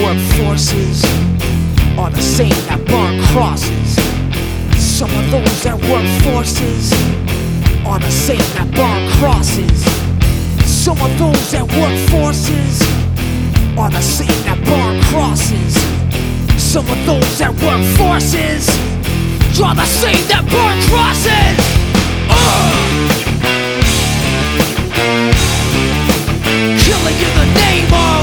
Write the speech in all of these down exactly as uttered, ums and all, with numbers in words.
work forces are the same that burn crosses. Some of those that work forces are the same that burn crosses. Some of those that work forces are the same that burn crosses. Some of those that work forces are the same that burn crosses. Uh! Killing in the name of,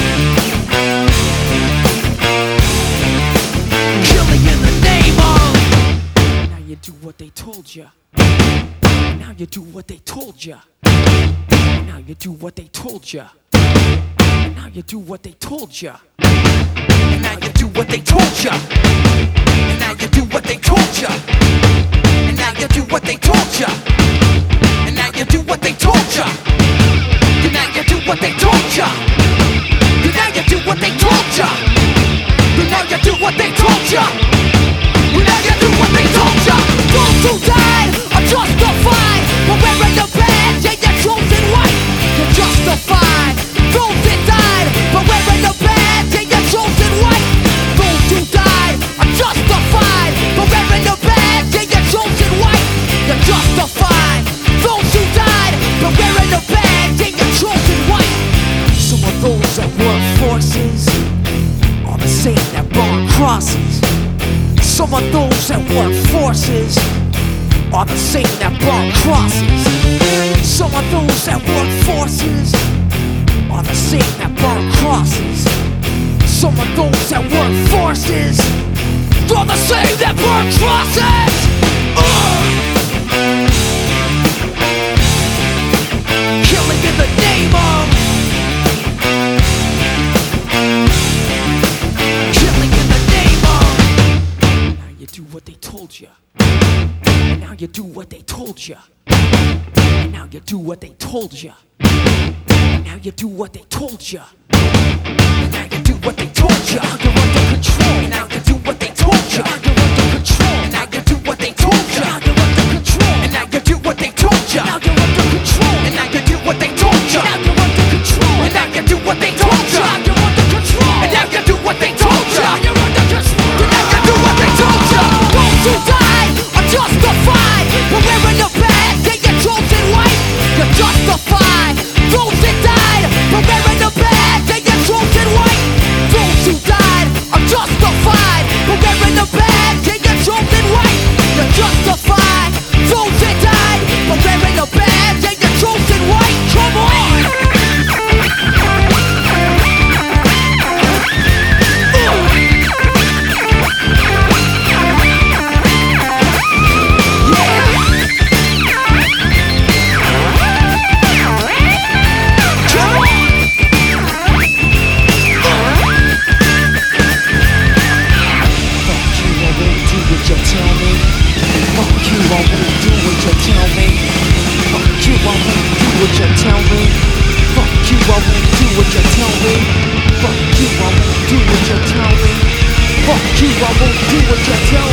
killing in the name of. Now you do what they told you. Now you do what they told you. Now you do what they told you. Now you do what they told you. Now you do what they told you. Now you do what they told you. And now you do what they told you. And now you do what they told you. And now you do what they told you. And now you do what they told you. And now you do what they told you. And now you do what they told you. Those who died are justified for wearing the badge and your chosen white. You're justified. Those that died for wearing the badge and your chosen white. Those who died are justified for wearing the badge and your chosen white. You're justified. Those who died for wearing the badge and your chosen white. Some of those that work forces are the same that burn crosses. Some of those that work forces are the same that burn crosses. Some of those that work forces are the same that burn crosses. Some of those that work forces are the same that burn crosses. uh! Killing in the name of, killing in the name of. Now you do what they told you. And now you do what they told you. And now you do what they told you. And now you do what they told you. And now you do what they told you. Now you're under control. And now you do what they told you. Now you're under control. And now you do what they told you. Now you're under control. And now you do what they told you. Now you're under control. And now you do what they told you. Now you're under control. And now you do what they told you. Now you're under control. And now you do what they told you. Now you're under control. And now you do what they told you. Those who died are justified for wearing the badge and your chosen white. You're justified. Those that died for wearing the badge and your chosen white. Those who died are justified for wearing the badge and your chosen white. You're justified. Those that died for wearing the badge and your chosen white. Come on! Fuck you, I won't do what you tell me.